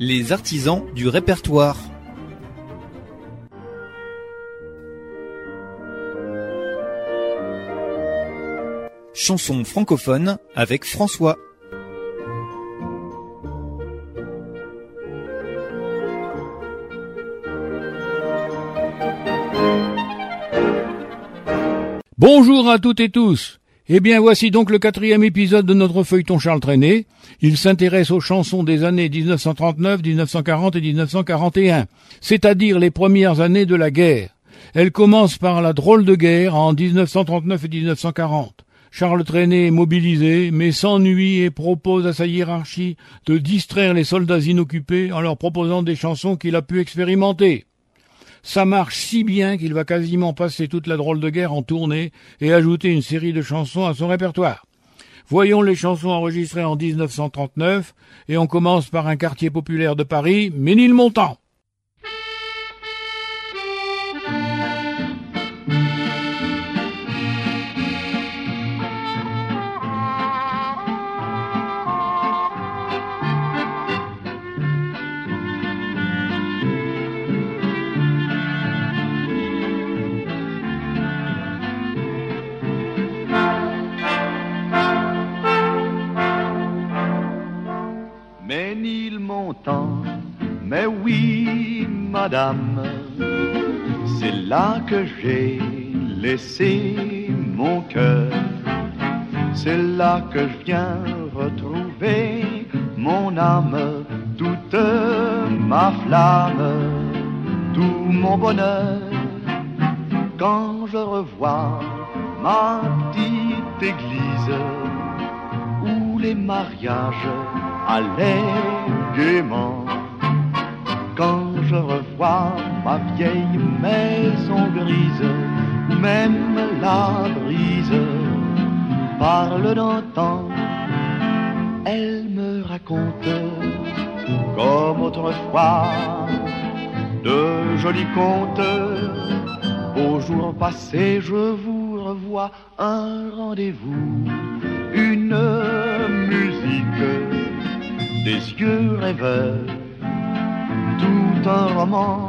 Les artisans du répertoire. Chanson francophone avec François. Bonjour à toutes et tous. Eh bien, voici donc le 4e épisode de notre feuilleton Charles Trenet. Il s'intéresse aux chansons des années 1939, 1940 et 1941, c'est-à-dire les premières années de la guerre. Elle commence par la drôle de guerre en 1939 et 1940. Charles Trenet est mobilisé, mais s'ennuie et propose à sa hiérarchie de distraire les soldats inoccupés en leur proposant des chansons qu'il a pu expérimenter. Ça marche si bien qu'il va quasiment passer toute la drôle de guerre en tournée et ajouter une série de chansons à son répertoire. Voyons les chansons enregistrées en 1939 et on commence par un quartier populaire de Paris, Ménilmontant. Ménilmontant, mais oui, madame, c'est là que j'ai laissé mon cœur. C'est là que je viens retrouver mon âme, toute ma flamme, tout mon bonheur. Quand je revois ma petite église où les mariages allaient gaiement, quand je revois ma vieille maison grise, où même la brise parle d'antan, elle me raconte comme autrefois de jolis contes. Au jour passé, je vous revois un rendez-vous, une musique, des yeux rêveurs, tout un roman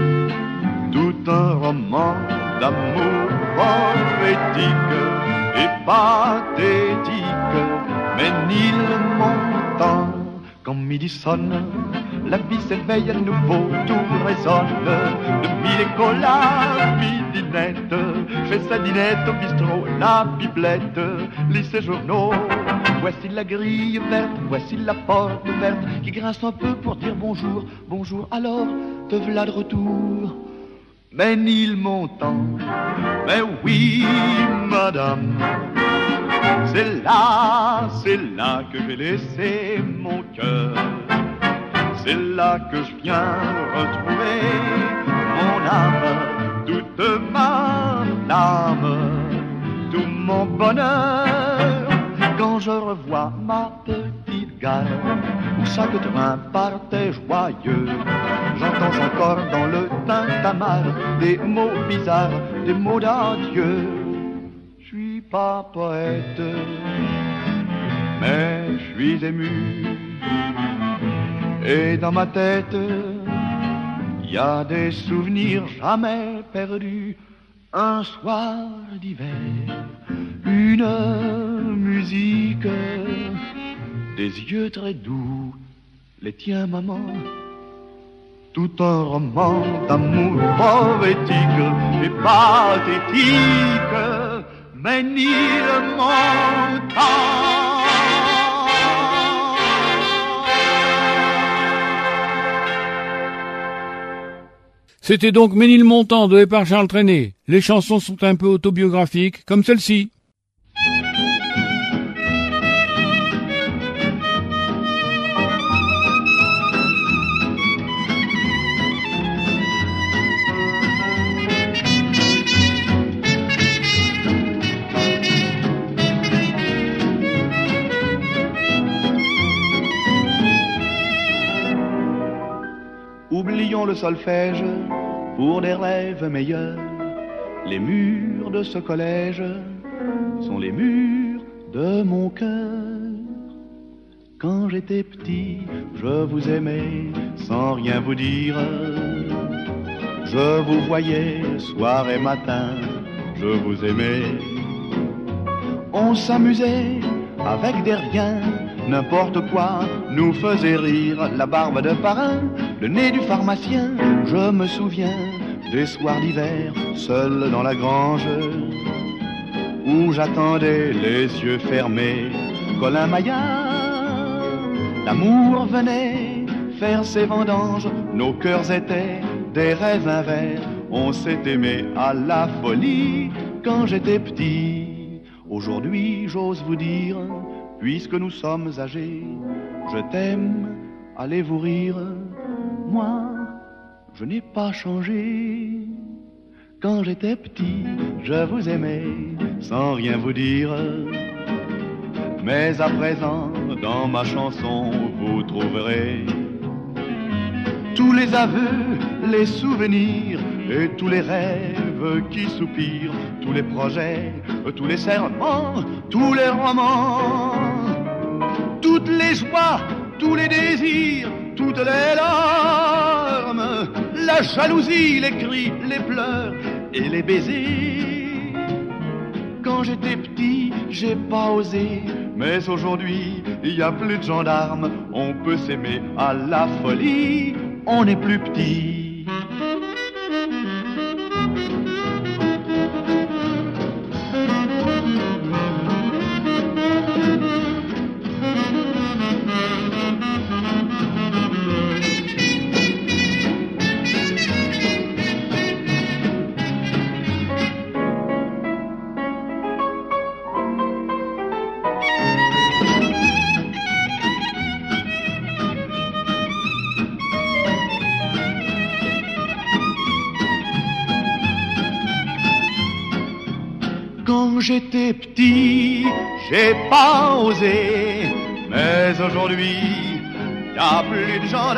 d'amour poétique et pathétique. Ménilmontant, quand midi sonne, la vie s'éveille à nouveau, tout résonne. De mille écoles à midinette, chez sa dinette au bistrot, la biblette, lit ses journaux. Voici la grille verte, voici la porte ouverte, qui grince un peu pour dire bonjour, bonjour, alors te v'là de retour. Ménilmontant, mais oui, madame, c'est là que j'ai laissé mon cœur. C'est là que je viens retrouver mon âme, toute ma flamme, tout mon bonheur. Quand je revois ma petite gare, où chaque train partait joyeux, j'entends encore dans le tintamarre des mots bizarres, des mots d'adieu. Je suis pas poète, mais je suis ému. Et dans ma tête, y a des souvenirs jamais perdus. Un soir d'hiver, une musique, des yeux très doux, les tiens maman, tout un roman d'amour poétique et pathétique. Ménilmontant. C'était donc Ménilmontant de par Charles Trenet. Les chansons sont un peu autobiographiques, comme celle-ci. Oublions le solfège pour des rêves meilleurs. Les murs de ce collège sont les murs de mon cœur. Quand j'étais petit, je vous aimais sans rien vous dire. Je vous voyais soir et matin, je vous aimais. On s'amusait avec des riens, n'importe quoi nous faisait rire. La barbe de parrain, le nez du pharmacien. Je me souviens des soirs d'hiver, seul dans la grange, où j'attendais les yeux fermés Colin Maillard. L'amour venait faire ses vendanges, nos cœurs étaient des raisins verts. On s'est aimé à la folie quand j'étais petit. Aujourd'hui, j'ose vous dire, puisque nous sommes âgés, je t'aime, allez vous rire. Moi, je n'ai pas changé. Quand j'étais petit, je vous aimais sans rien vous dire. Mais à présent, dans ma chanson, vous trouverez tous les aveux, les souvenirs et tous les rêves qui soupirent, tous les projets, tous les serments, tous les romans, toutes les joies, tous les désirs, toutes les larmes, la jalousie, les cris, les pleurs et les baisers. Quand j'étais petit, j'ai pas osé, mais aujourd'hui, il y a plus de gendarmes. On peut s'aimer à la folie, on n'est plus petit. Quand j'étais petit, j'ai pas osé, mais aujourd'hui, y a plus de gendarmes.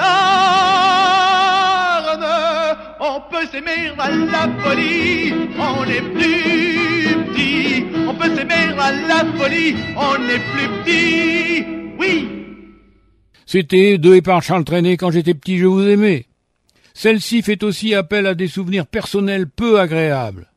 On peut s'aimer à la folie, on n'est plus petit. On peut s'aimer à la folie, on n'est plus petit. Oui. C'était Deux et par Charles Trenet, Quand j'étais petit, je vous aimais. Celle-ci fait aussi appel à des souvenirs personnels peu agréables.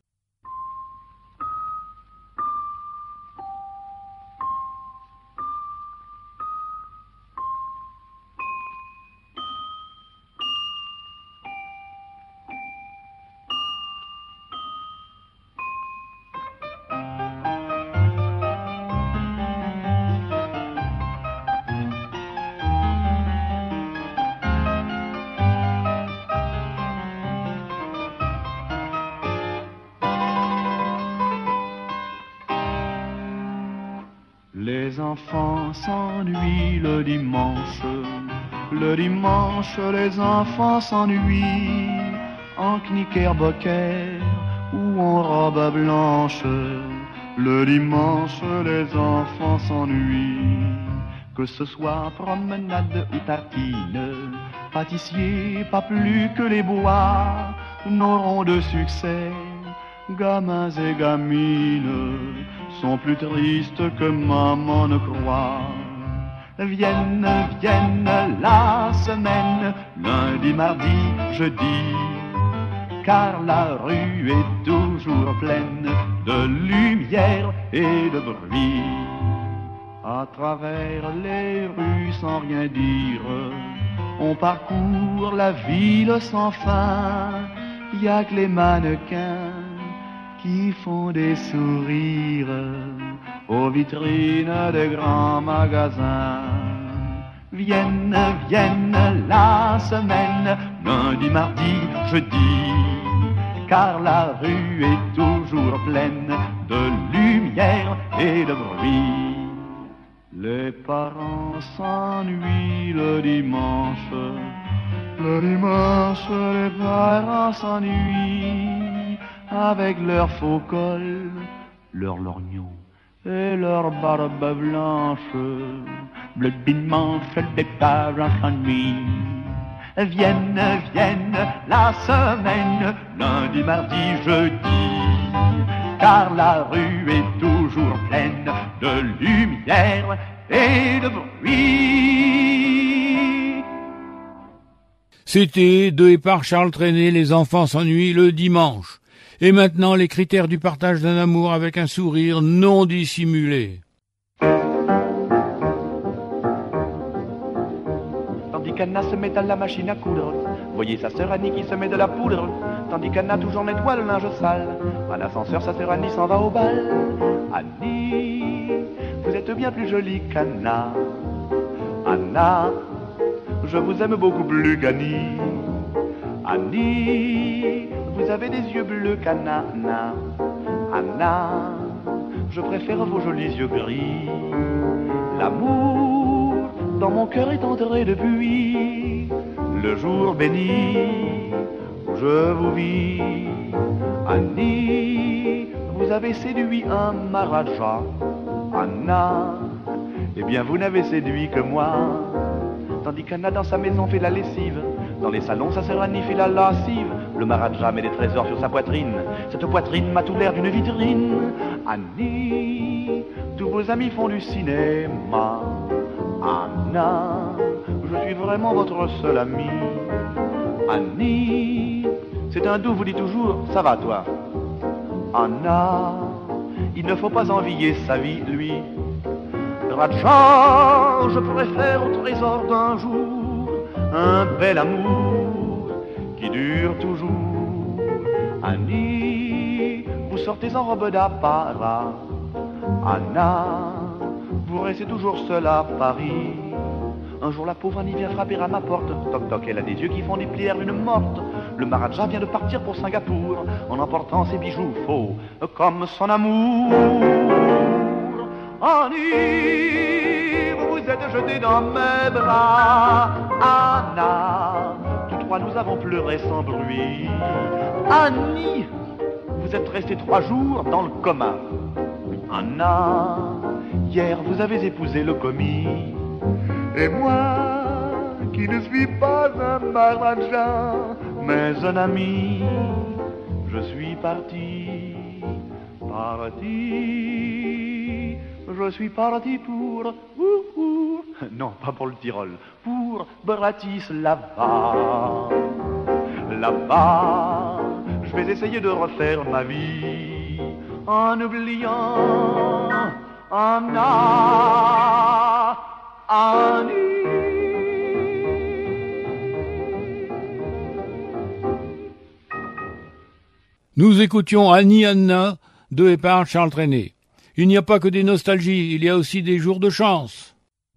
Les enfants s'ennuient le dimanche. Le dimanche, les enfants s'ennuient en knickerbocker ou en robe blanche. Le dimanche, les enfants s'ennuient. Que ce soit promenade ou tartine, pâtissier, pas plus que les bois n'auront de succès. Gamins et gamines sont plus tristes que maman ne croit. Vienne, vienne la semaine, lundi, mardi, jeudi, car la rue est toujours pleine de lumière et de bruit. À travers les rues sans rien dire, on parcourt la ville sans fin. Y a que les mannequins qui font des sourires aux vitrines des grands magasins. Vienne, vienne la semaine, lundi, mardi, jeudi, car la rue est toujours pleine de lumière et de bruit. Les parents s'ennuient le dimanche. Le dimanche, les parents s'ennuient avec leur faux col, leur lorgnon et leur barbe blanche. Le dimanche, les parents s'ennuient. Vienne, vienne la semaine, lundi, mardi, jeudi, car la rue est toujours pleine de lumière et de bruit. C'était de et par Charles Trenet, Les enfants s'ennuient le dimanche. Et maintenant, les critères du partage d'un amour avec un sourire non dissimulé. Tandis qu'Anna se met à la machine à coudre, voyez sa sœur Annie qui se met de la poudre. Tandis qu'Anna toujours nettoie le linge sale, à l'ascenseur sa sœur Annie s'en va au bal. Annie, vous êtes bien plus jolie qu'Anna. Anna, je vous aime beaucoup plus qu'Annie. Annie, vous avez des yeux bleus qu'Anna. Anna, je préfère vos jolis yeux gris. L'amour dans mon cœur est entré depuis le jour béni où je vous vis. Annie, vous avez séduit un Maharaja. Anna, eh bien vous n'avez séduit que moi. Tandis qu'Anna dans sa maison fait la lessive, dans les salons sa sœur Annie fait la lascive. Le Maharaja met des trésors sur sa poitrine, cette poitrine m'a tout l'air d'une vitrine. Annie, tous vos amis font du cinéma. Anna, je suis vraiment votre seule amie. Annie, c'est un doux vous dit toujours, ça va toi. Anna, il ne faut pas envier sa vie, lui. Raja, je préfère au trésor d'un jour un bel amour qui dure toujours. Annie, vous sortez en robe d'apparat. Anna, vous restez toujours seule à Paris. Un jour la pauvre Annie vient frapper à ma porte. Toc toc, elle a des yeux qui font des plières d'une morte. Le Maharaja vient de partir pour Singapour en emportant ses bijoux faux comme son amour. Annie, vous vous êtes jetée dans mes bras. Anna, tous trois nous avons pleuré sans bruit. Annie, vous êtes restée 3 jours dans le coma. Anna, hier vous avez épousé le commis. Et moi, qui ne suis pas un Maharaja, mais un ami, je suis parti. Je suis parti pour... Non, pas pour le Tyrol, pour Bratislava. Là-bas, je vais essayer de refaire ma vie en oubliant Anna, Annie. Nous écoutions Annie Anna de et par Charles Trenet. Il n'y a pas que des nostalgies, il y a aussi des jours de chance.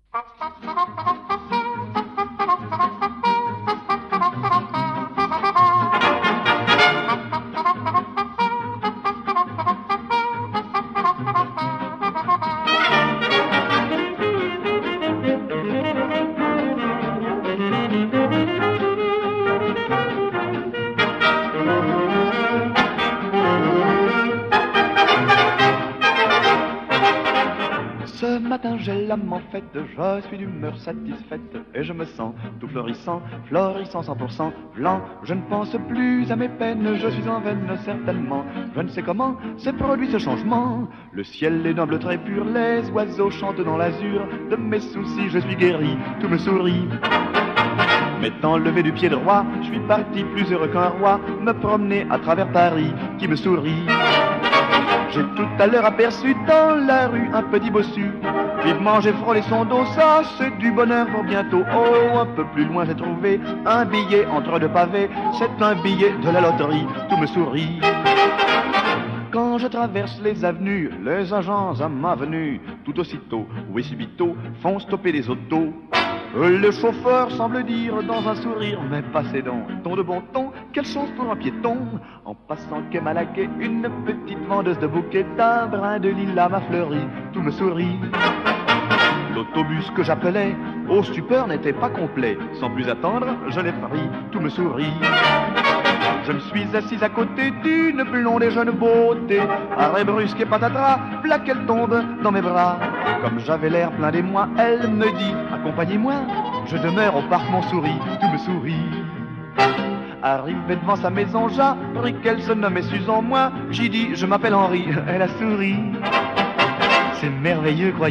Ce matin j'ai l'âme en fête, je suis d'humeur satisfaite et je me sens tout florissant 100% blanc. Je ne pense plus à mes peines, je suis en veine certainement. Je ne sais comment s'est produit ce changement. Le ciel est d'un bleu très pur, les oiseaux chantent dans l'azur. De mes soucis je suis guéri, tout me sourit. M'étant levé du pied droit, je suis parti plus heureux qu'un roi, me promener à travers Paris qui me sourit. J'ai tout à l'heure aperçu dans la rue un petit bossu. Vivement j'ai frôlé son dos, ça c'est du bonheur pour bientôt. Oh, un peu plus loin j'ai trouvé un billet entre 2 pavés. C'est un billet de la loterie, tout me sourit. Quand je traverse les avenues, les agents à ma venue, tout aussitôt, oui subito, font stopper les autos. Le chauffeur semble dire dans un sourire, mais passez donc, ton de bon ton, quelle chance pour un piéton. En passant qu'est malaqué, une petite vendeuse de bouquets, d'un brin de lilas m'a fleuri, tout me sourit. L'autobus que j'appelais, au stupeur n'était pas complet. Sans plus attendre, je l'ai pris, tout me sourit. Je me suis assis à côté d'une blonde et jeune beauté. Arrêt brusque et patatras, v'là qu'elle tombe dans mes bras. Comme j'avais l'air plein d'émoi, elle me dit « Accompagnez-moi ». Je demeure au parc Montsouris, tout me sourit. Arrivé devant sa maison, j'appris qu'elle se nommait Susan. Moi, j'ai dit « Je m'appelle Henri ». Elle a souri. C'est merveilleux, croyez-vous?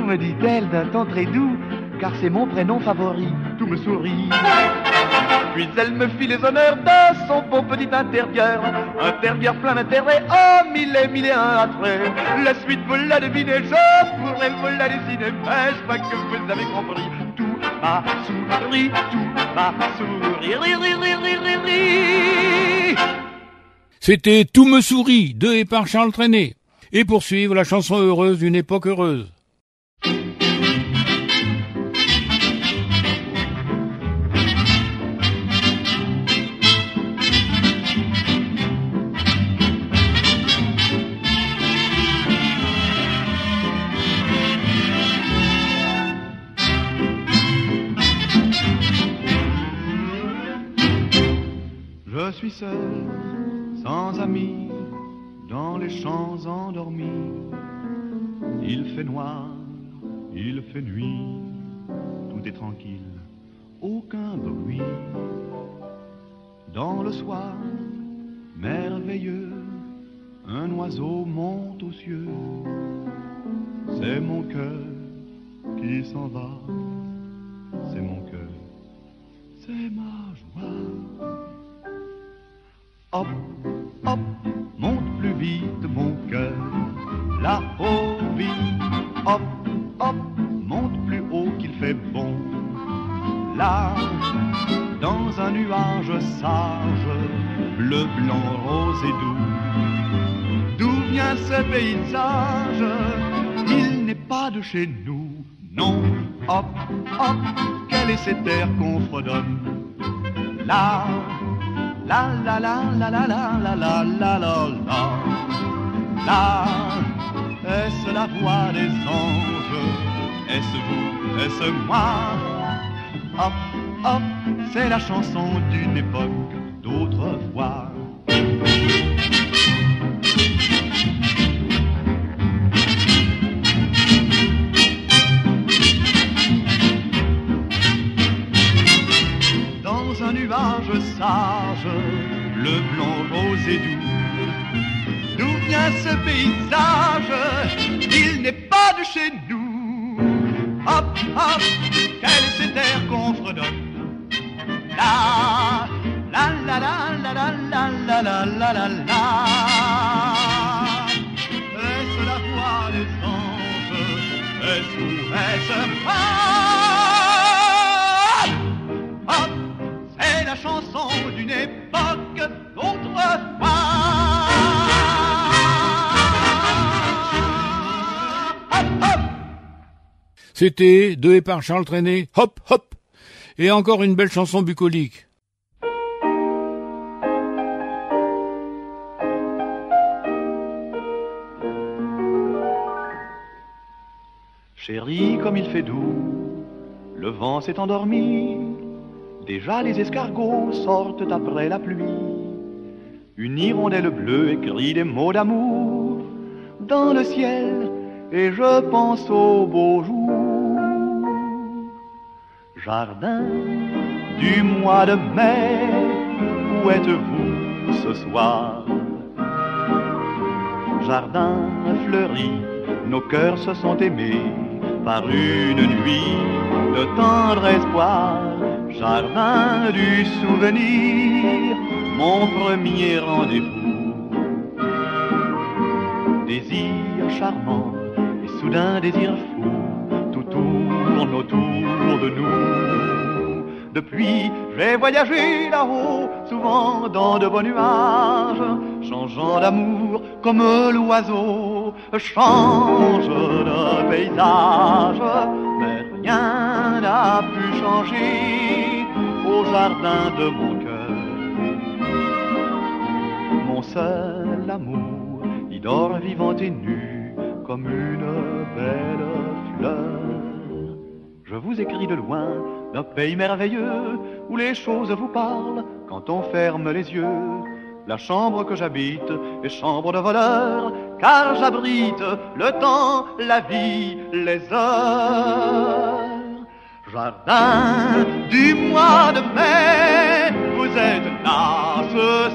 me dit-elle d'un ton très doux, car c'est mon prénom favori. Tout me sourit. Puis elle me fit les honneurs de son beau petit intérieur plein d'intérêt, oh mille et un attraits. La suite vous la devinez, je pourrais vous la dessiner, mais je crois que vous avez compris. Tout m'a souri, tout m'a souri, C'était Tout me sourit de et par Charles Trenet. Et poursuivre la chanson heureuse d'une époque heureuse. Je suis seul, sans amis, dans les champs endormis. Il fait noir, il fait nuit, tout est tranquille, aucun bruit. Dans le soir, merveilleux, un oiseau monte aux cieux. C'est mon cœur qui s'en va, c'est mon cœur, c'est ma joie. Hop, hop, monte plus vite mon cœur, là-haut vite. Hop, hop, monte plus haut qu'il fait bon. Là, dans un nuage sage, bleu, blanc, rose et doux. D'où vient ce paysage? Il n'est pas de chez nous, non. Hop, hop, quelle est cette terre qu'on fredonne? Là, la la la la la la la la la la la. Là, est-ce la voix des anges? Est-ce vous? Est-ce moi? Hop, hop, c'est la chanson d'une époque d'autrefois. Dans un nuage sage, bleu, blanc, rose et doux. D'où vient ce paysage? Il n'est pas de chez nous. Hop, hop, quelle est cette terre qu'on fredonne? La, la, la, la, la, la, la, la, la, la, la. Est-ce la voix des anges? Est-ce ou est-ce moi? Hop, c'est la chanson d'une époque d'autrefois. Hop, hop. C'était de et par Charles Trenet, Hop Hop. Et encore une belle chanson bucolique. Chérie, comme il fait doux, le vent s'est endormi. Déjà les escargots sortent après la pluie. Une hirondelle bleue écrit des mots d'amour dans le ciel, et je pense au beau jour. Jardin du mois de mai, où êtes-vous ce soir? Jardin fleuri, nos cœurs se sont aimés par une nuit de tendre espoir. Jardin du souvenir, mon premier rendez-vous. Désir charmant et soudain désir fou, tout tourne autour de nous. Depuis, j'ai voyagé là-haut, souvent dans de beaux nuages, changeant d'amour comme l'oiseau change de paysage. Mais rien n'a pu changer au jardin de mon cœur. Mon seul amour y dort vivant et nu comme une belle fleur. Je vous écris de loin d'un pays merveilleux où les choses vous parlent quand on ferme les yeux. La chambre que j'habite est chambre de voleur, car j'abrite le temps, la vie, les heures. Jardin du mois de mai, vous êtes là ce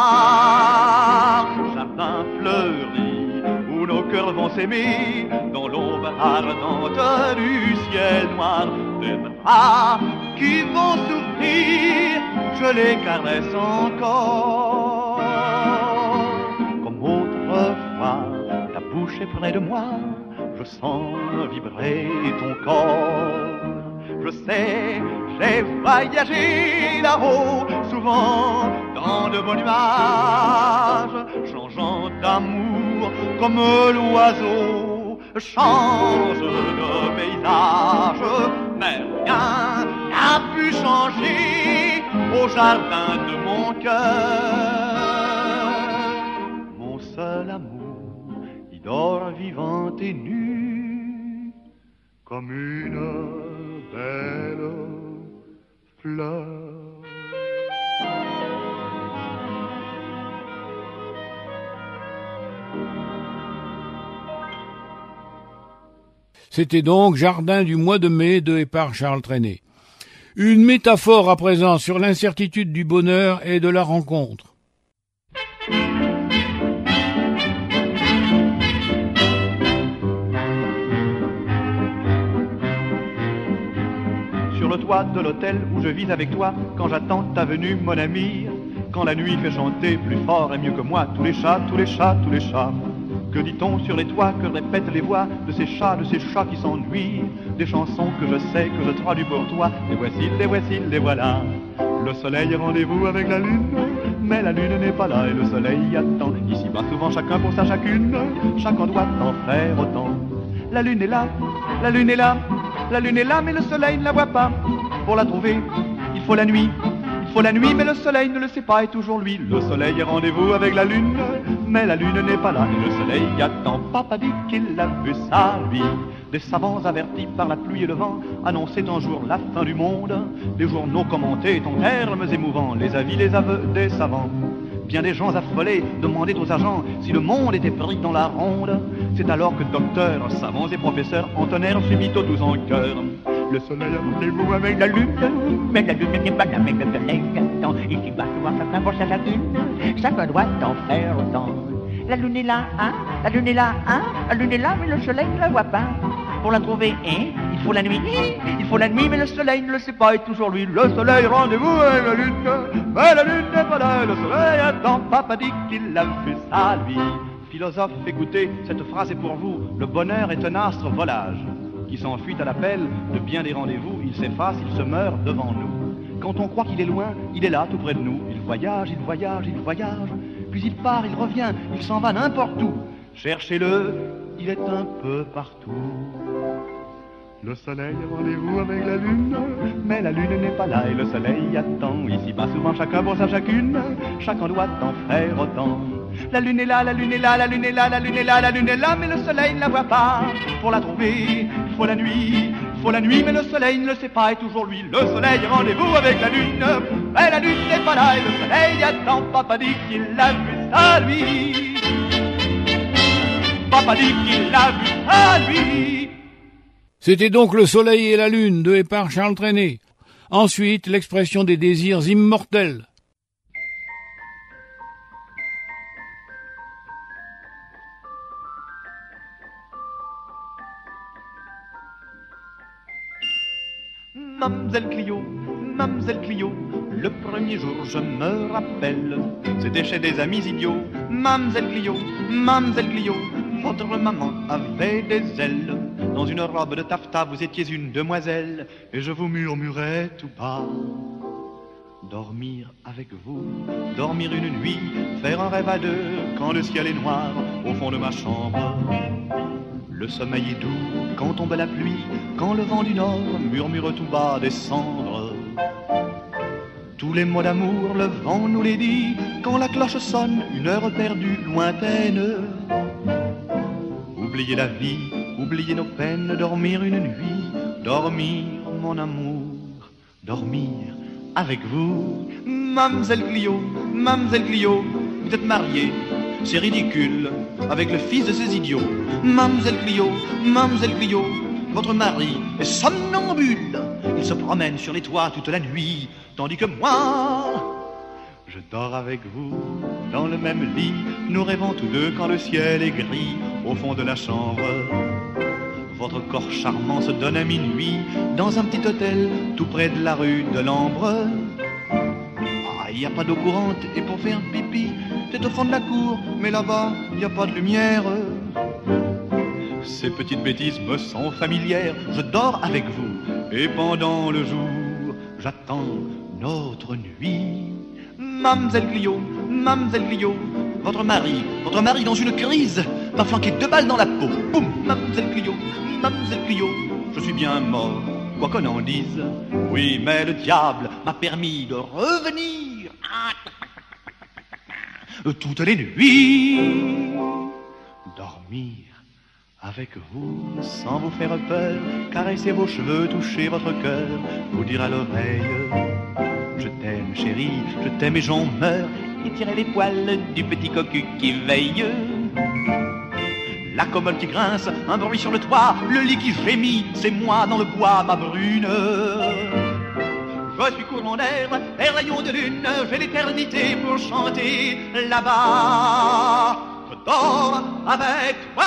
soir. Jardin fleuri où nos cœurs vont s'aimer dans l'aube ardente du ciel noir. Des bras qui vont s'ouvrir, je les caresse encore. Comme autrefois, ta bouche est près de moi, je sens vibrer ton corps. Je sais, j'ai voyagé là-haut, souvent dans de beaux nuages, changeant d'amour comme l'oiseau change de paysage. Mais rien n'a pu changer au jardin de mon cœur. Mon seul amour, il dort vivant et nu, comme une belle fleur. C'était donc Jardin du mois de mai de et par Charles Trenet. Une métaphore à présent sur l'incertitude du bonheur et de la rencontre. Sur le toit de l'hôtel où je vis avec toi, quand j'attends ta venue, mon ami, quand la nuit fait chanter plus fort et mieux que moi tous les chats, tous les chats, tous les chats. Que dit-on sur les toits, que répètent les voix de ces chats qui s'ennuient, des chansons que je sais, que je traduis pour toi, les voici, les voici, les voilà. Le soleil est rendez-vous avec la lune, mais la lune n'est pas là et le soleil attend. Ici-bas souvent chacun pour sa chacune, chacun doit en faire autant. La lune est là, la lune est là, la lune est là, mais le soleil ne la voit pas. Pour la trouver, il faut la nuit. Il faut la nuit, mais le soleil ne le sait pas, et toujours lui. Le soleil est rendez-vous avec la lune, mais la lune n'est pas là, et le soleil attend. Papa dit qu'il a vu ça, lui. Des savants avertis par la pluie et le vent annonçaient un jour la fin du monde. Les journaux commentaient en termes émouvants les avis, les aveux des savants. Bien des gens affolés demandaient aux agents si le monde était pris dans la ronde. C'est alors que docteurs, savants et professeurs entonnèrent subito tous en chœur. Le soleil a rendez-vous avec la lune, mais la lune n'est pas là, mais le soleil attend. Ici bas souvent chacun pour sa lune, chacun doit en faire autant. La lune est là, hein, la lune est là, hein, la lune est là, mais le soleil ne la voit pas. Pour la trouver, hein, il faut la nuit, il faut la nuit, mais le soleil ne le sait pas, et toujours lui. Le soleil rendez-vous avec la lune, mais la lune n'est pas là, le soleil attend. Papa dit qu'il a fait ça, lui. Philosophe, écoutez, cette phrase est pour vous. Le bonheur est un astre volage qui s'enfuit à l'appel de bien des rendez-vous. Il s'efface, il se meurt devant nous. Quand on croit qu'il est loin, il est là, tout près de nous. Il voyage, il voyage, il voyage, puis il part, il revient, il s'en va n'importe où. Cherchez-le, il est un peu partout. Le soleil a rendez-vous avec la lune, mais la lune n'est pas là et le soleil attend. Ici-bas souvent chacun pour sa chacune, chacun doit en faire autant. La lune est là, la lune est là, la lune est là, la lune est là, la lune est là, mais le soleil ne la voit pas. Pour la trouver, il faut la nuit, il faut la nuit, mais le soleil ne le sait pas, et toujours lui. Le soleil a rendez-vous avec la lune, mais la lune n'est pas là et le soleil attend. Papa dit qu'il l'a vu ça, lui. Papa dit qu'il l'a vu ça, lui. C'était donc Le soleil et la lune de et par Charles Trenet. Ensuite, l'expression des désirs immortels. Mamselle Clio, le premier jour je me rappelle, c'était chez des amis idiots. Mamselle Clio, votre maman avait des ailes. Dans une robe de taffetas, vous étiez une demoiselle, et je vous murmurais tout bas. Dormir avec vous, dormir une nuit, faire un rêve à deux, quand le ciel est noir au fond de ma chambre. Le sommeil est doux quand tombe la pluie, quand le vent du nord murmure tout bas des cendres. Tous les mots d'amour, le vent nous les dit, quand la cloche sonne, une heure perdue, lointaine. Oubliez la vie, oubliez nos peines, dormir une nuit, dormir mon amour, dormir avec vous. Mamselle Clio, vous êtes mariée, c'est ridicule, avec le fils de ces idiots. Mamselle Clio, votre mari est somnambule. Il se promène sur les toits toute la nuit, tandis que moi, je dors avec vous dans le même lit. Nous rêvons tous deux quand le ciel est gris au fond de la chambre. Votre corps charmant se donne à minuit dans un petit hôtel tout près de la rue de l'Ambre. Ah, il n'y a pas d'eau courante et pour faire pipi, c'est au fond de la cour, mais là-bas, il n'y a pas de lumière. Ces petites bêtises me sont familières, je dors avec vous et pendant le jour, j'attends notre nuit. Mademoiselle Clio, votre mari dans une crise m'a flanqué 2 balles dans la peau. Boum, Mademoiselle Clio, je suis bien mort, quoi qu'on en dise. Oui, mais le diable m'a permis de revenir toutes les nuits, dormir avec vous sans vous faire peur, caresser vos cheveux, toucher votre cœur, vous dire à l'oreille: je t'aime chérie, je t'aime et j'en meurs, et tirer les poils du petit cocu qui veille. La commode qui grince, un bruit sur le toit, le lit qui gémit, c'est moi dans le bois, ma brune. Je suis courant d'air, et rayon de lune, j'ai l'éternité pour chanter là-bas. Je dors avec toi.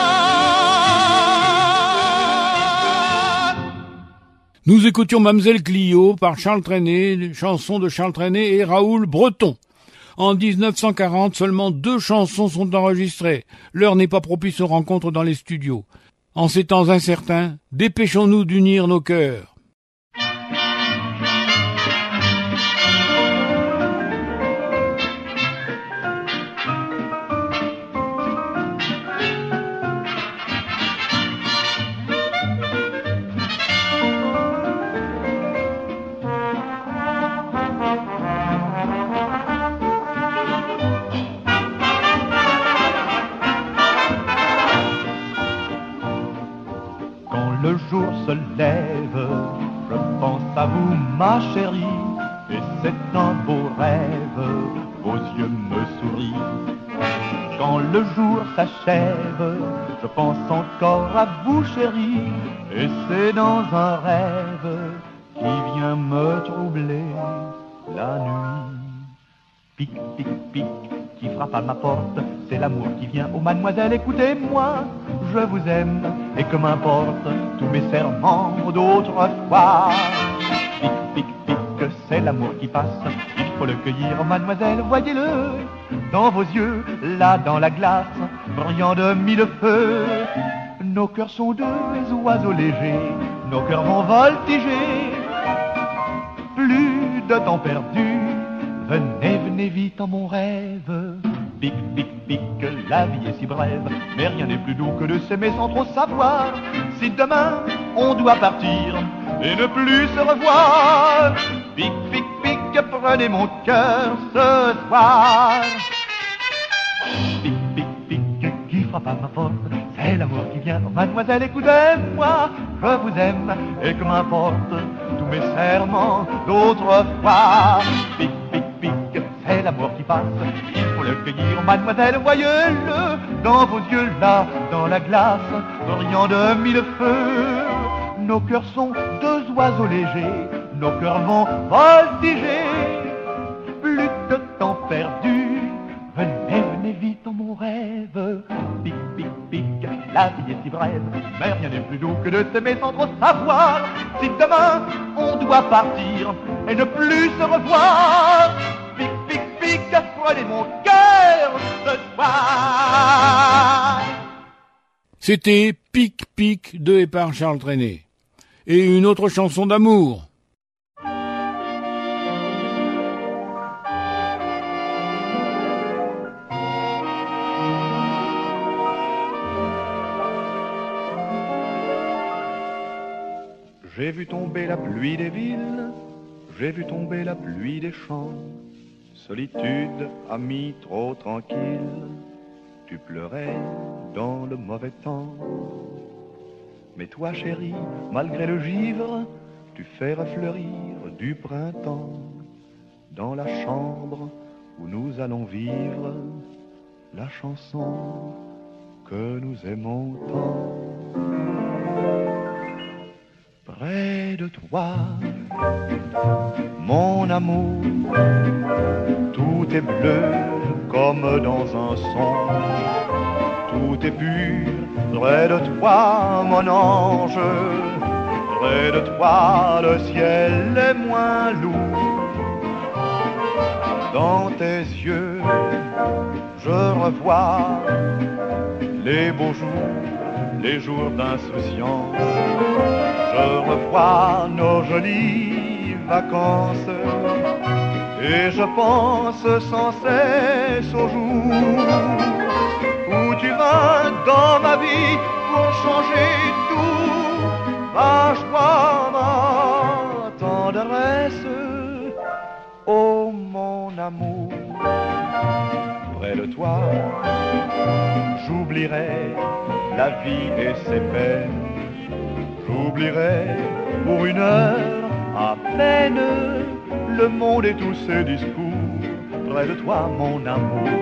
Nous écoutions Mademoiselle Clio par Charles Trenet, chanson de Charles Trenet et Raoul Breton. En 1940, seulement 2 chansons sont enregistrées. L'heure n'est pas propice aux rencontres dans les studios. En ces temps incertains, dépêchons-nous d'unir nos cœurs. Le jour se lève, je pense à vous ma chérie, et c'est un beau rêve, vos yeux me sourient. Quand le jour s'achève, je pense encore à vous chérie, et c'est dans un rêve qui vient me troubler la nuit. Pic, pic, pic, qui frappe à ma porte, c'est l'amour qui vient. Oh mademoiselle, écoutez-moi, je vous aime, et que m'importe tous mes serments d'autrefois. Pic, pic, pic, c'est l'amour qui passe, il faut le cueillir, mademoiselle, voyez-le, dans vos yeux, là dans la glace, brillant de 1000 feux. Nos cœurs sont 2 oiseaux légers, nos cœurs vont voltiger, plus de temps perdu, venez, venez vite en mon rêve. Pic, pic, pic, la vie est si brève, mais rien n'est plus doux que de s'aimer sans trop savoir si demain on doit partir et ne plus se revoir. Pic, pic, pic, prenez mon cœur ce soir. Pic, pic, pic, qui frappe à ma porte, c'est l'amour qui vient. Mademoiselle, écoutez-moi, je vous aime, et que m'importe tous mes serments d'autrefois. Pic, pic, pic, c'est l'amour qui passe, il faut le cueillir, mademoiselle, voyez-le, dans vos yeux là, dans la glace, brillant de 1000 feux. Nos cœurs sont 2 oiseaux légers, nos cœurs vont voltiger, plus de temps perdu, venez, venez vite en mon rêve. Pic, pic, pic, la vie est si brève, mais rien n'est plus doux que de s'aimer sans trop savoir si demain on doit partir et ne plus se revoir. Pic, pic, pic, prenez mon cœur ce soir. C'était Pic, Pic de et par Charles Trenet. Et une autre chanson d'amour. J'ai vu tomber la pluie des villes, j'ai vu tomber la pluie des champs. Solitude, ami trop tranquille, tu pleurais dans le mauvais temps. Mais toi chérie, malgré le givre, tu fais refleurir du printemps. Dans la chambre où nous allons vivre, la chanson que nous aimons tant. Près de toi, mon amour, tout est bleu comme dans un son. Tout est pur Près de toi, mon ange, près de toi, le ciel est moins lourd. Dans tes yeux, je revois les beaux jours, les jours d'insouciance. Je revois nos jolies vacances et je pense sans cesse au jour où tu vas dans ma vie pour changer tout, ma joie, ma tendresse. Oh mon amour, près de toi, j'oublierai la vie et ses peines. J'oublierai pour une heure à peine le monde et tous ses discours. Près de toi, mon amour.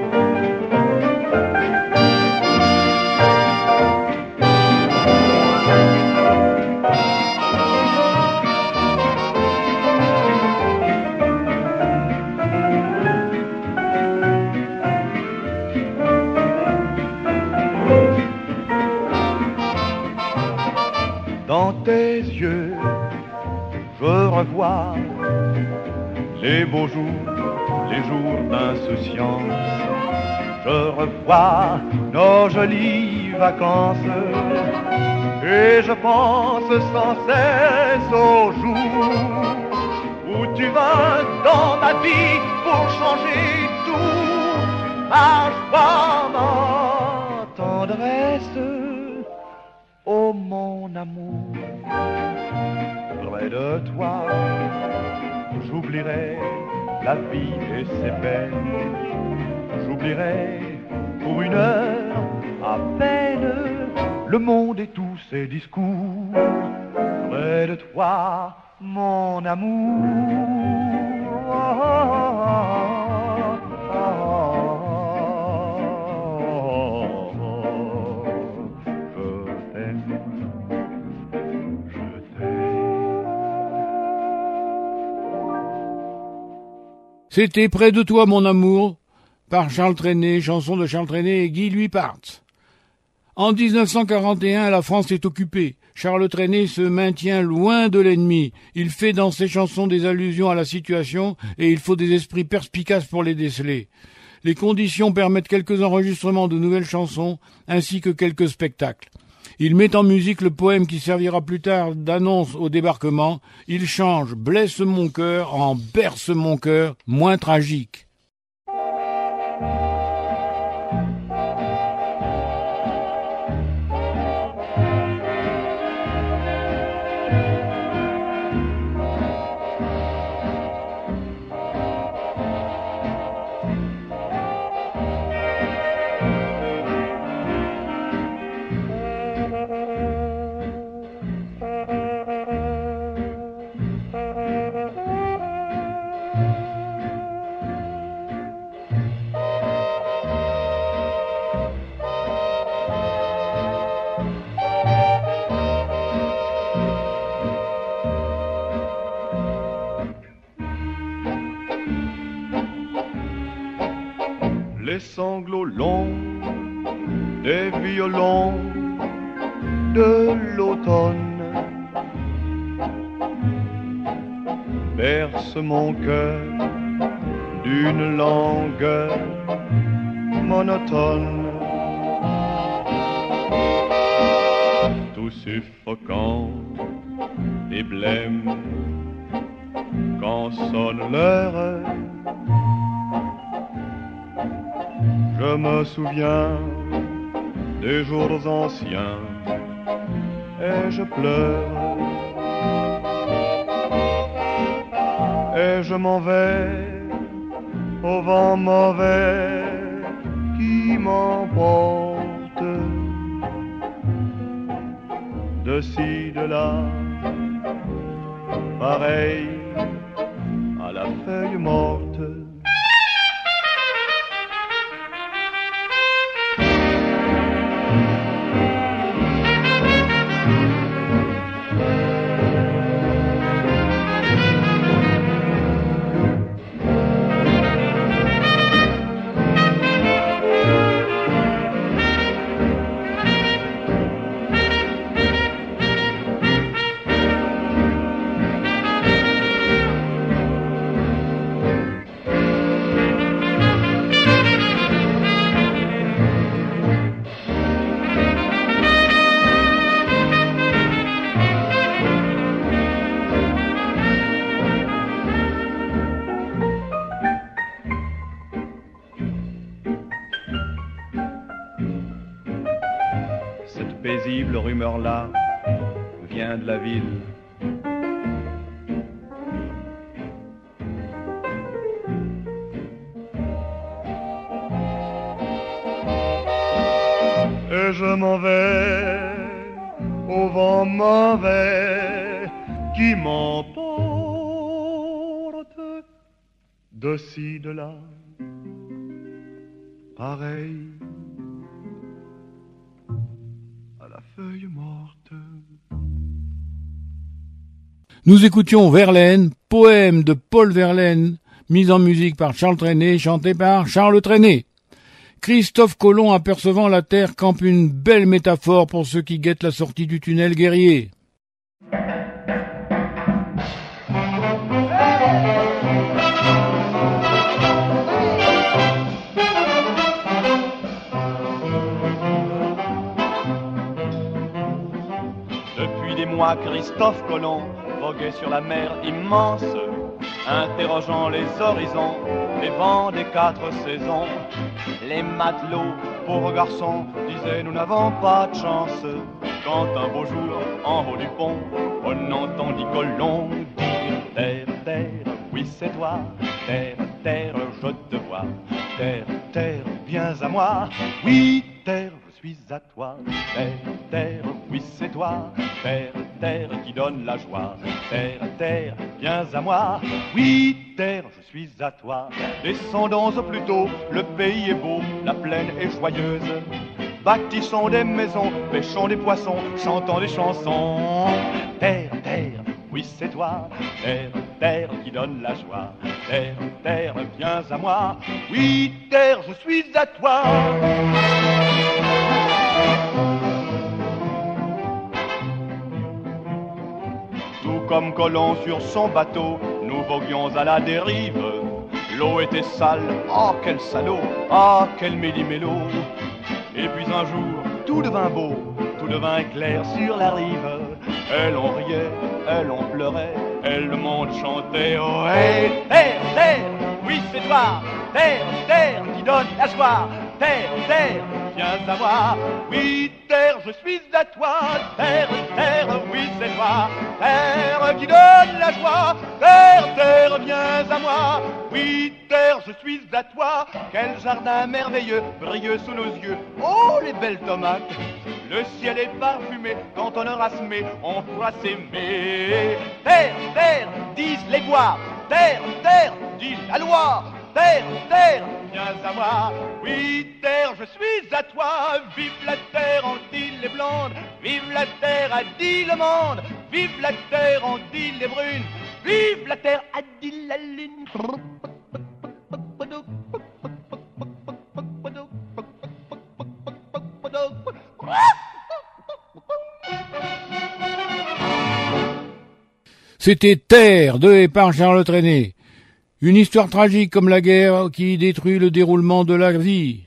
Dans tes yeux, je revois les beaux jours, les jours d'insouciance. Je revois nos jolies vacances et je pense sans cesse au jour où tu vas dans ma vie pour changer tout, ma joie, ma tendresse. Oh mon amour, près de toi, j'oublierai la vie et ses peines. J'oublierai pour une heure à peine le monde et tous ses discours. Près de toi, mon amour. C'était Près de toi, mon amour, par Charles Trenet, chanson de Charles Trenet et Guy Louis-Part. En 1941, la France est occupée. Charles Trenet se maintient loin de l'ennemi. Il fait dans ses chansons des allusions à la situation et il faut des esprits perspicaces pour les déceler. Les conditions permettent quelques enregistrements de nouvelles chansons ainsi que quelques spectacles. Il met en musique le poème qui servira plus tard d'annonce au débarquement. Il change « Blesse mon cœur » en « Berce mon cœur », moins tragique. Les sanglots longs des violons de l'automne bercent mon cœur d'une langueur monotone, tout suffocant et blême quand sonne l'heure. Je me souviens des jours anciens et je pleure et je m'en vais au vent mauvais qui m'emporte de ci, de là, pareil à la feuille morte. paisible rumeur-là vient de la ville. Et je m'en vais au vent mauvais qui m'emporte de ci, de là, pareil à la feuille morte. Nous écoutions Verlaine, poème de Paul Verlaine, mis en musique par Charles Trenet, chanté par Charles Trenet. Christophe Colomb, apercevant la Terre, campe une belle métaphore pour ceux qui guettent la sortie du tunnel guerrier. Depuis des mois, Christophe Colomb voguait sur la mer immense, interrogeant les horizons, les vents des 4 saisons. Les matelots, pauvres garçons, disaient nous n'avons pas de chance. Quand un beau jour, en haut du pont, on entendit Colomb dire terre, terre, oui c'est toi, terre, terre, je te vois, terre, terre, viens à moi, oui terre, je suis à toi, terre, terre, oui c'est toi, terre, terre qui donne la joie, terre, terre, viens à moi, oui terre, je suis à toi. Descendons au plus tôt, le pays est beau, la plaine est joyeuse. Bâtissons des maisons, pêchons des poissons, chantons des chansons. Terre, terre, oui c'est toi, terre, terre qui donne la joie. Terre, terre, viens à moi, oui terre, je suis à toi. Tout comme Colomb sur son bateau, nous voguions à la dérive. L'eau était sale, oh quel salaud, oh quel méli-mélo. Et puis un jour, tout devint beau, tout devint clair sur la rive. Elle en riait, elle en pleurait, elle le monde chantait. Oh hey, terre, terre, oui c'est toi, terre, terre qui donne la joie. Terre, terre, viens à moi, oui terre, je suis à toi. Terre, terre, oui c'est toi, terre qui donne la joie. Terre, terre, viens à moi, oui terre, je suis à toi. Quel jardin merveilleux, brilleux sous nos yeux, oh les belles tomates. Le ciel est parfumé, quand on aura semé, on pourra s'aimer. Terre, terre, disent les bois, terre, terre, dit la loi. Terre, terre, viens à moi, oui terre, je suis à toi. Vive la terre, ont dit les blondes, vive la terre, a dit le monde. Vive la terre, ont dit les brunes, vive la terre, a dit la lune. C'était Terre de et par Charles Trenet. Une histoire tragique comme la guerre qui détruit le déroulement de la vie.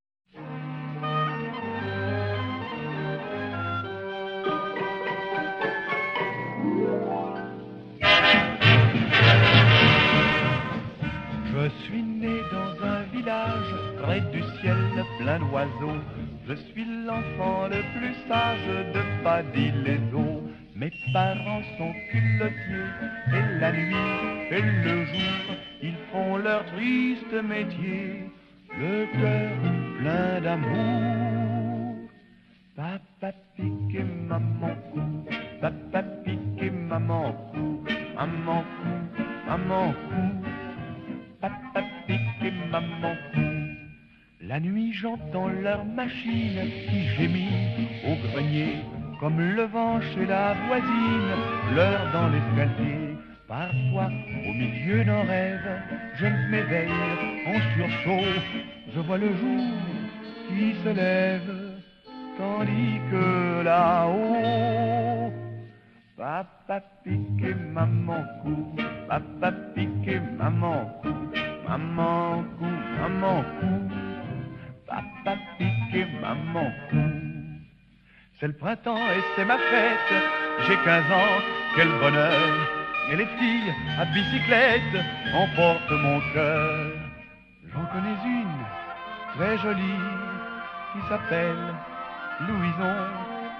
Je suis né dans un village près du ciel plein d'oiseaux. Je suis l'enfant le plus sage de Paddy-les-Eaux. Mes parents sont culottiers et la nuit et le jour, ils font leur triste métier, le cœur plein d'amour. Papa pique et maman cou, papa pique et maman cou, maman cou, maman cou, papa pique et maman cou. La nuit j'entends leur machine qui gémit au grenier, comme le vent chez la voisine, pleure dans l'escalier. Parfois, au milieu d'un rêve, je m'éveille en sursaut. Je vois le jour qui se lève, tandis que là-haut, papa pique et maman cou, papa pique et maman cou, maman cou, maman cou, papa pique et maman cou. C'est le printemps et c'est ma fête, j'ai 15 ans, quel bonheur. Et les filles à bicyclette emportent mon cœur. J'en connais une, très jolie, qui s'appelle Louison.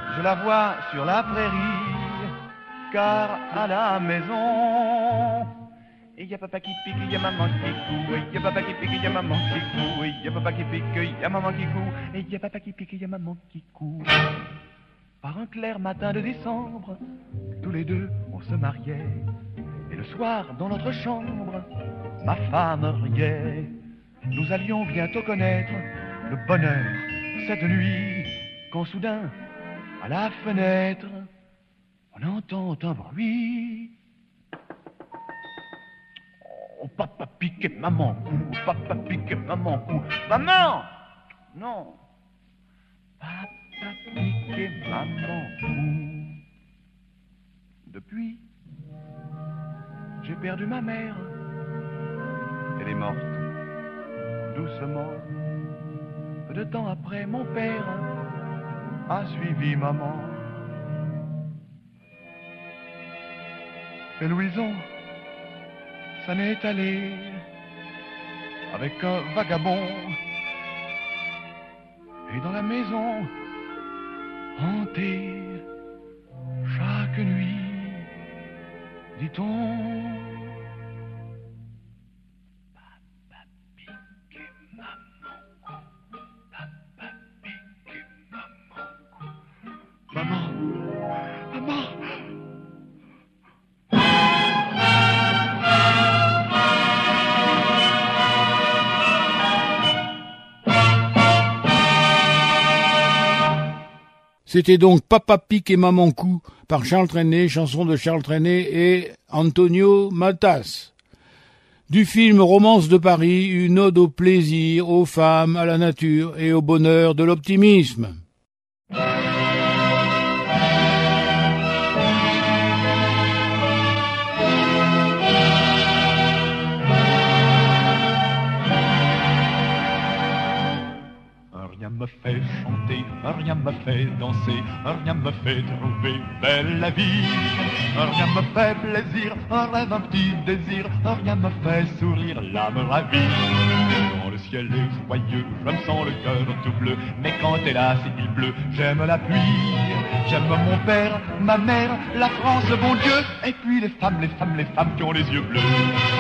je la vois sur la prairie, car à la maison, il y a papa qui pique, il y a maman qui coud, il y a papa qui pique, il y a maman qui coud, il y a papa qui pique, il y a maman qui coud, et il y a papa qui pique, il y a maman qui coud. Par un clair matin de décembre, tous les deux on se mariait, et le soir dans notre chambre, ma femme riait. Nous allions bientôt connaître le bonheur cette nuit, quand soudain, à la fenêtre, on entend un bruit. Oh, papa pique et maman coud, papa pique et maman coud. Maman! Non. Papa pique et maman coud. Depuis, j'ai perdu ma mère. Elle est morte, doucement. Peu de temps après, mon père a suivi maman. Et Louison s'en est allé avec un vagabond. Et dans la maison, hantée, chaque nuit, dit-on, papa pique et maman, papa pique et maman, maman. C'était donc Papa Pique et Maman Cou par Charles Trenet, chanson de Charles Trenet et Antonio Matas. Du film Romance de Paris, une ode au plaisir, aux femmes, à la nature et au bonheur de l'optimisme. Rien me fait chanter, rien me fait danser, rien me fait trouver belle la vie. Rien me fait plaisir, un rêve, un petit désir, rien me fait sourire, l'âme ravie. Quand le ciel est joyeux, je me sens le cœur tout bleu, mais quand hélas il pleut, j'aime la pluie. J'aime mon père, ma mère, la France, bon Dieu, et puis les femmes qui ont les yeux bleus.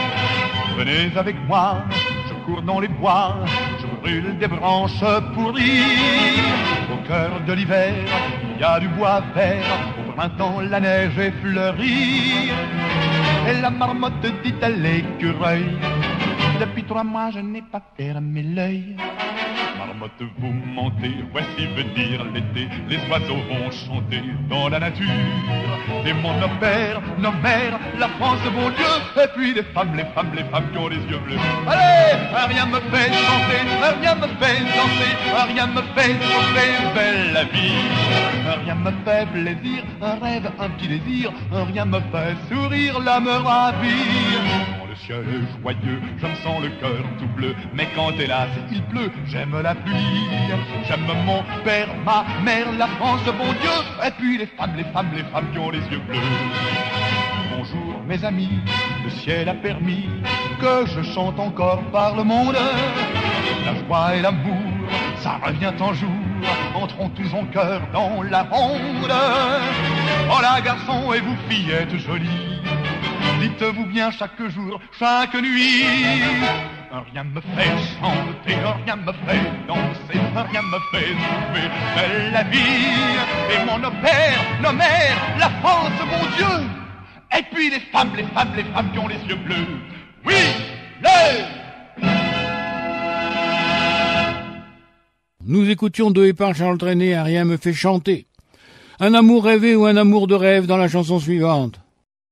Venez avec moi, je cours dans les bois, je brûle des branches pourries. Au cœur de l'hiver, il y a du bois vert, au printemps la neige est fleurie. Et la marmotte dit à l'écureuil, depuis 3 mois je n'ai pas fermé l'œil. Marmotte, vous mentez, voici venir l'été, les oiseaux vont chanter dans la nature. Et mon père, nos mères, la France, bon Dieu, et puis les femmes qui ont les yeux bleus. Allez, rien me fait chanter, rien me fait danser, rien me fait trouver belle la vie. Rien me fait plaisir, un rêve, un petit désir, rien me fait sourire, l'âme ravie. Le ciel est joyeux, je me sens le cœur tout bleu, mais quand hélas il pleut, j'aime la pluie. J'aime mon père, ma mère, la France, bon Dieu, et puis les femmes qui ont les yeux bleus. Bonjour mes amis, le ciel a permis que je chante encore par le monde. La joie et l'amour, ça revient en jour, entrons tous en cœur dans la ronde. Oh là garçons et vous fillettes jolies, dites-vous bien chaque jour, chaque nuit. Rien me fait chanter, rien me fait danser, rien me fait trouver belle la vie. Et mon père, nos mères, la France, mon Dieu, et puis les femmes qui ont les yeux bleus. Oui, les... Nous écoutions de et par Charles Trenet, un rien me fait chanter. Un amour rêvé ou un amour de rêve dans la chanson suivante.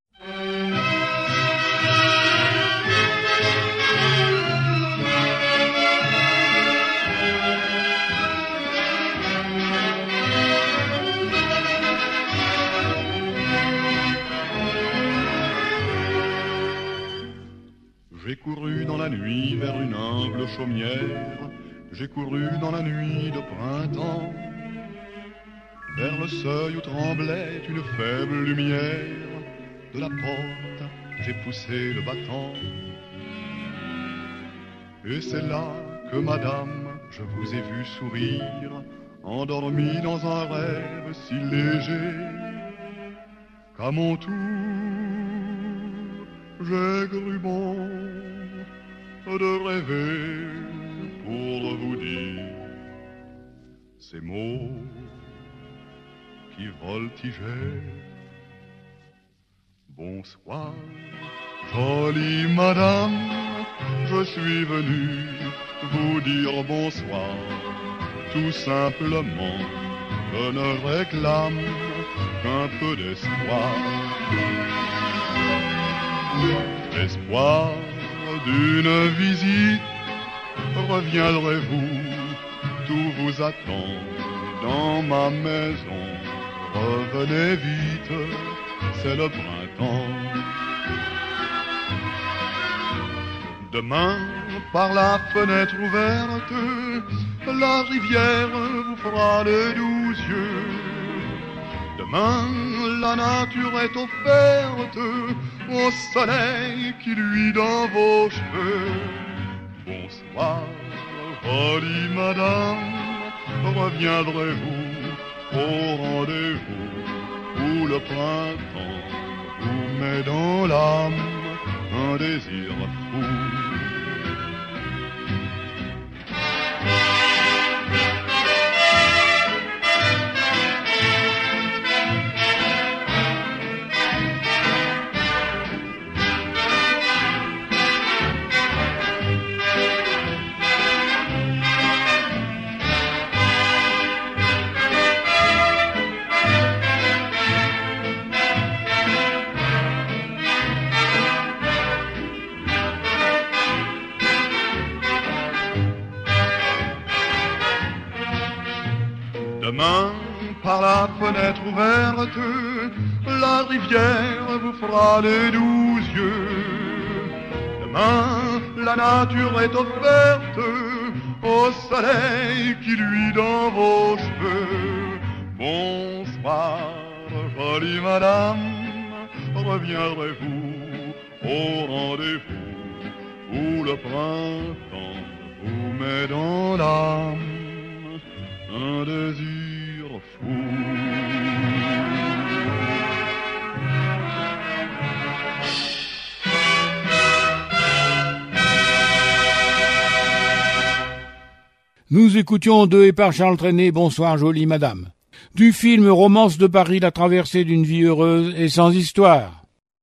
J'ai couru dans la nuit vers une humble chaumière, j'ai couru dans la nuit de printemps, vers le seuil où tremblait une faible lumière, de la porte j'ai poussé le battant. Et c'est là que madame, je vous ai vu sourire, endormi dans un rêve si léger qu'à mon tour j'ai cru bon de rêver pour vous dire ces mots qui voltigeaient. Bonsoir, jolie madame, je suis venu vous dire bonsoir. Tout simplement, je ne réclame qu'un peu d'espoir. Espoir d'une visite, reviendrez-vous, tout vous attend dans ma maison. Revenez vite, c'est le printemps. Demain, par la fenêtre ouverte, la rivière vous fera les 12 yeux. Demain, la nature est offerte au soleil qui luit dans vos cheveux. Bonsoir, jolie madame, reviendrez-vous au rendez-vous où le printemps vous met dans l'âme un désir fou. Demain, par la fenêtre ouverte, la rivière vous fera les 12 yeux. Demain, la nature est offerte au soleil qui luit dans vos cheveux. Bonsoir, jolie madame, reviendrez-vous au rendez-vous où le printemps vous met dans l'âme un désir fou. Nous écoutions de et par Charles Trenet, Bonsoir jolie madame. Du film Romance de Paris, la traversée d'une vie heureuse et sans histoire.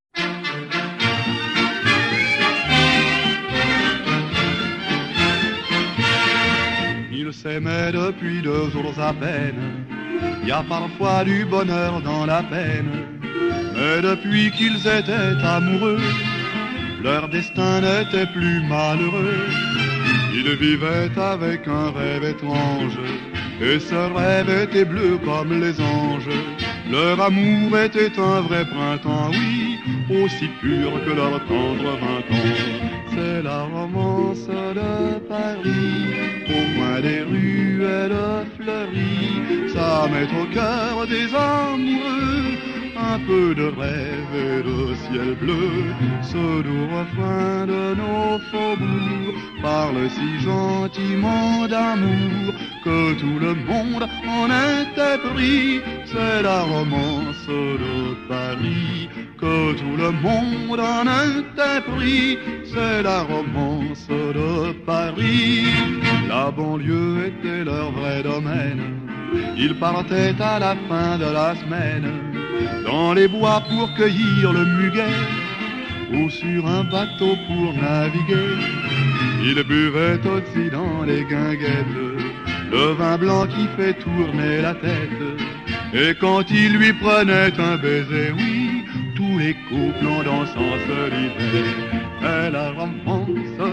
Ils s'aimaient depuis 2 jours à peine. Il y a parfois du bonheur dans la peine. Mais depuis qu'ils étaient amoureux, leur destin n'était plus malheureux. Ils vivaient avec un rêve étrange, et ce rêve était bleu comme les anges. Leur amour était un vrai printemps, oui, aussi pur que leur tendre 20 ans. C'est la romance de Paris, au coin des ruelles fleuries. Ça met au cœur des amoureux un peu de rêve et de ciel bleu. Ce doux refrain de nos faubourgs parle si gentiment d'amour que tout le monde en était pris. C'est la romance de Paris, que tout le monde en était pris. C'est la romance de Paris. La banlieue était leur vrai domaine. Ils partaient à la fin de la semaine dans les bois pour cueillir le muguet ou sur un bateau pour naviguer. Ils buvaient aussi dans les guinguettes le vin blanc qui fait tourner la tête. Et quand il lui prenait un baiser, oui, tous les couples en dansant se lisaient. C'est la romance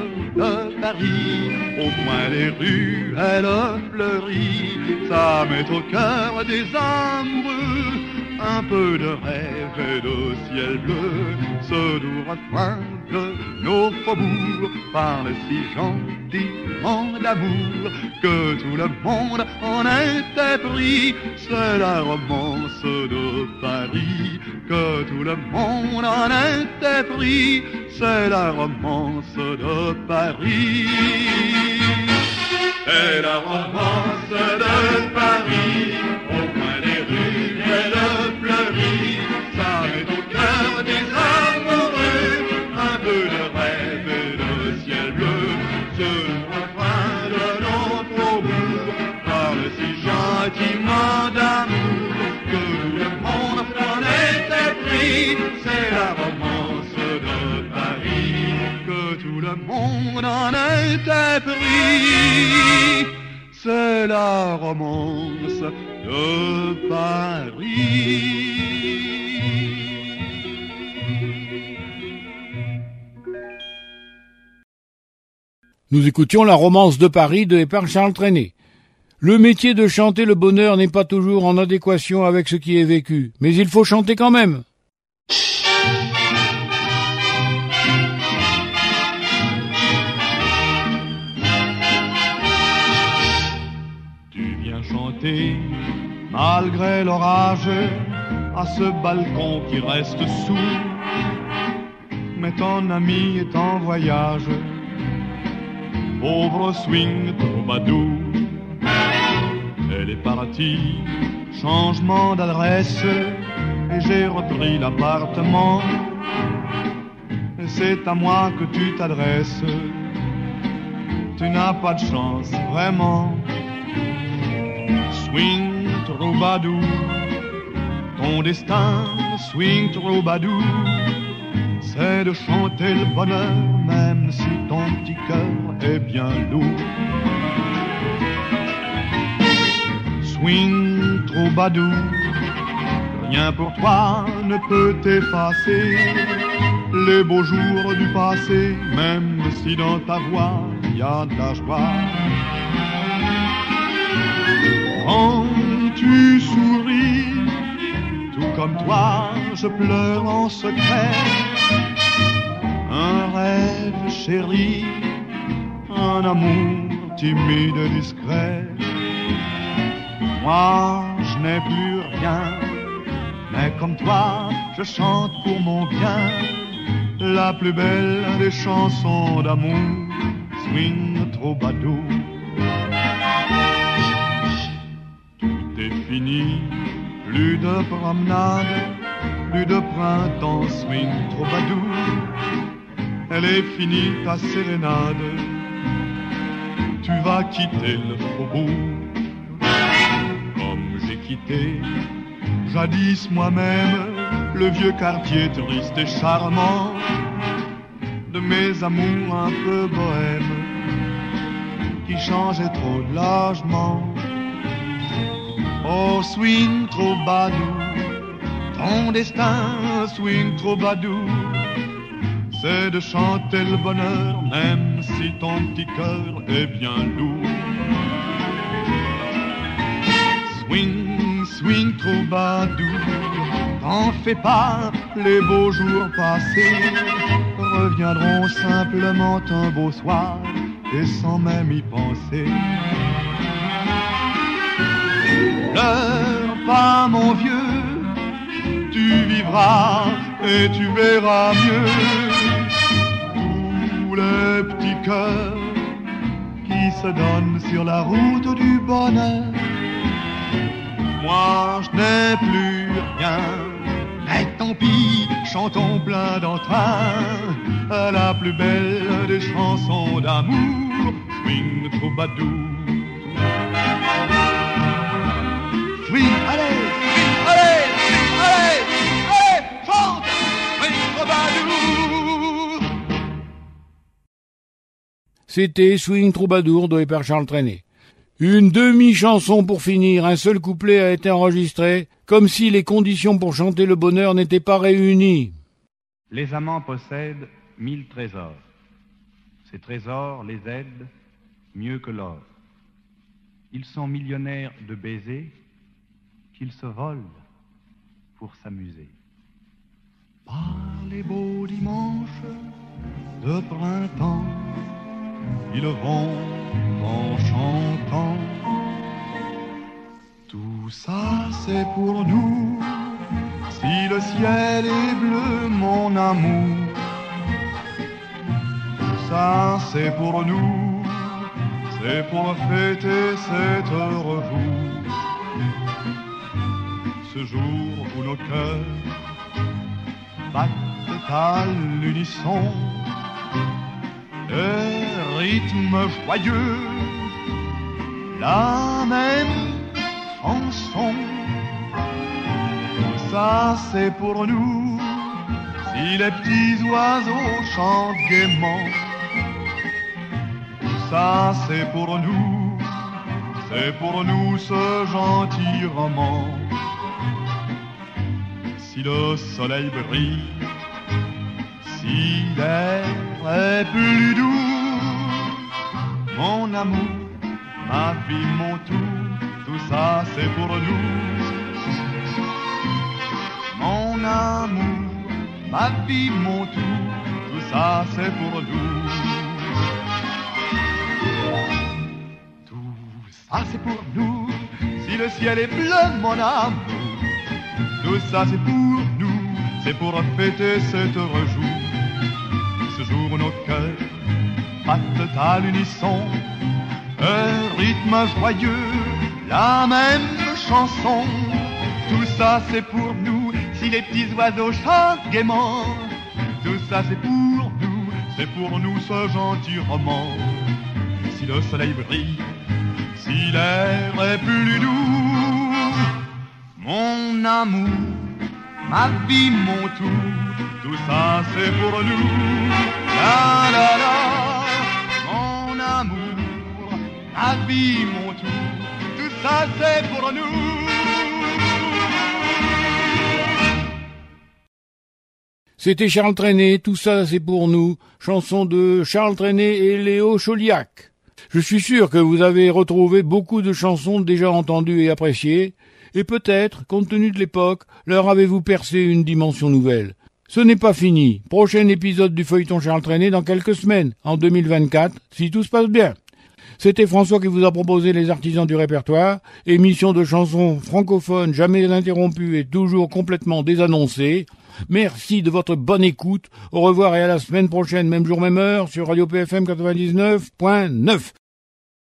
de Paris, au coin des rues elle fleurit. Ça met au cœur des amoureux un peu de rêve et de ciel bleu. Ce doux refrain de nos faubourgs parle si gentiment d'amour que tout le monde en était pris. C'est la romance de Paris, que tout le monde en était pris. C'est la romance de Paris. C'est la romance de Paris. c'est la romance de Paris, que tout le monde en était pris. C'est la romance de Paris. Nous écoutions la romance de Paris de par Charles Trenet. Le métier de chanter le bonheur n'est pas toujours en adéquation avec ce qui est vécu, mais il faut chanter quand même. Tu viens chanter, malgré l'orage, à ce balcon qui reste sourd. Mais ton ami est en voyage, pauvre swing troubadour. Elle est partie, changement d'adresse, et j'ai repris l'appartement. Et c'est à moi que tu t'adresses. Tu n'as pas de chance, vraiment. Swing troubadour, ton destin, swing troubadour, c'est de chanter le bonheur, même si ton petit cœur est bien lourd. Swing troubadour, rien pour toi ne peut effacer les beaux jours du passé, même si dans ta voix il y a de la joie. Quand tu souris, tout comme toi, je pleure en secret. Un rêve chéri, un amour timide et discret. Moi, je n'ai plus rien, mais comme toi, je chante pour mon bien la plus belle des chansons d'amour, swing troubadour. Tout est fini, plus de promenade, plus de printemps, swing troubadour. Elle est finie ta sérénade, tu vas quitter le faubourg. Jadis moi-même, le vieux quartier triste et charmant de mes amours un peu bohèmes qui changeaient trop de logement. Oh swing troubadour, ton destin swing troubadour, c'est de chanter le bonheur même si ton petit cœur est bien lourd. Swing troubadour, t'en fais pas, les beaux jours passés reviendront simplement un beau soir et sans même y penser. Pleure pas mon vieux, tu vivras et tu verras mieux tous les petits cœurs qui se donnent sur la route du bonheur. Moi je n'ai plus rien, mais tant pis, chantons plein d'entrain la plus belle des chansons d'amour, swing troubadour. Swing, allez, allez, allez, allez, chante, swing troubadour. C'était Swing troubadour de par Charles Trenet. Une demi-chanson pour finir, un seul couplet a été enregistré, comme si les conditions pour chanter le bonheur n'étaient pas réunies. Les amants possèdent 1000 trésors. Ces trésors les aident mieux que l'or. Ils sont millionnaires de baisers qu'ils se volent pour s'amuser. Par les beaux dimanches de printemps, ils vont en chantant. Tout ça c'est pour nous, si le ciel est bleu mon amour. Tout ça c'est pour nous, c'est pour fêter cet heureux jour. Ce jour où nos cœurs battent à l'unisson, le rythme joyeux, la même chanson. Tout ça c'est pour nous, Si les petits oiseaux chantent gaiement, ça c'est pour nous ce gentil roman. Si le soleil brille, si l'air est plus doux, mon amour, ma vie, mon tout ça c'est pour nous. Mon amour, ma vie, mon tout ça c'est pour nous. Tout ça c'est pour nous, si le ciel est bleu, mon amour. Tout ça c'est pour nous, c'est pour fêter cet heureux jour. Ce jour où nos cœurs battent à l'unisson, un rythme joyeux, la même chanson. Tout ça c'est pour nous, si les petits oiseaux chantent gaiement. Tout ça c'est pour nous ce gentil roman. Si le soleil brille, si l'air est plus doux, mon amour, ma vie, mon tout ça c'est pour nous. La la la, mon amour, ma vie, mon tout ça c'est pour nous. C'était Charles Trenet, tout ça c'est pour nous, chanson de Charles Trenet et Léo Chauliac. Je suis sûr que vous avez retrouvé beaucoup de chansons déjà entendues et appréciées, et peut-être, compte tenu de l'époque, leur avez-vous percé une dimension nouvelle. Ce n'est pas fini. Prochain épisode du feuilleton Charles Trenet dans quelques semaines, en 2024, si tout se passe bien. C'était François qui vous a proposé Les Artisans du Répertoire, émission de chansons francophones jamais interrompue et toujours complètement désannoncée. Merci de votre bonne écoute. Au revoir et à la semaine prochaine, même jour, même heure, sur Radio PFM 99.9.